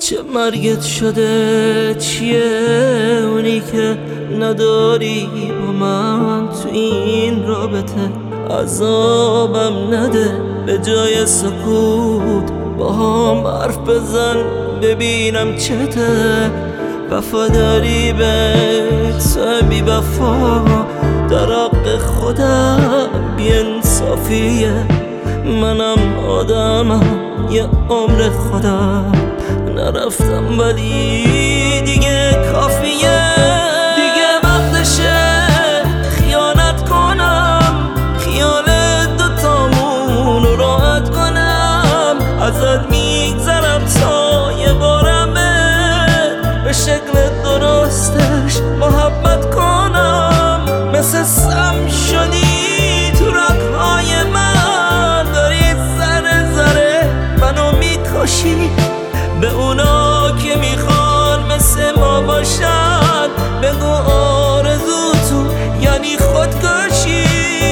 چه مرگت شده؟ چیه اونی که نداری با من تو این رابطه؟ عذابم نده، به جای سکوت با هم حرف بزن ببینم چته. وفاداری به تو بی وفا، در حق خودم بی انصافیه. منم آدمم یه عمر خودم نرفتم ولی دیگه کافیه. دیگه وقتشه خیانت کنم، خیال دوتامون رو راحت کنم. ازت میگذرم تا یه بارمه به شکل درستش محبت کنم. مثل سم شدی تو رگ‌های من، داری ذره ذره منو میکشی. به اونا که میخوان مثل ما باشن بگو آرزو تو یعنی خودکشی.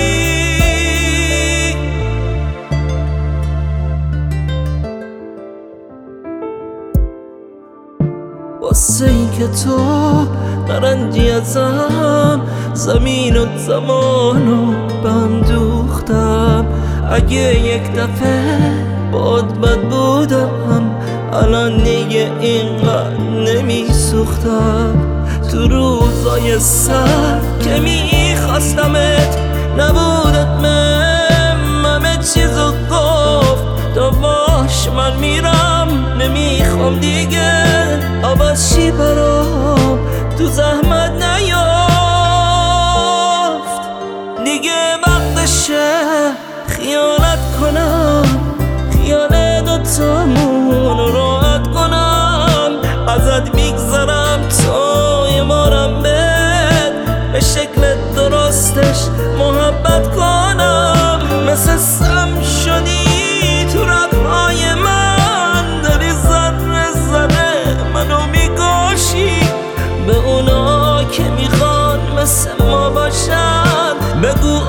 واسه این که تو نرنجی ازم، زمین و زمانو به هم دوختم. اگه یک دفعه باد بد بودم الان دیگه اینقدر نمیسوختم. تو روزای سر که میخواستمت نبودت همه چیزو گفت تا باش من میرم نمیخوام دیگه عوض شی برام تو زحمت نیافت. دیگه وقتشه خیانت کنم، خیال دوتامون رو راحت کنم. ازت میگذرم تا یه بارم به شکل درستش محبت کنم. مثل سم شدی تو رگ‌های من، داری ذره ذره منو میکشی. به اونا که میخوان مثل ما باشن بگو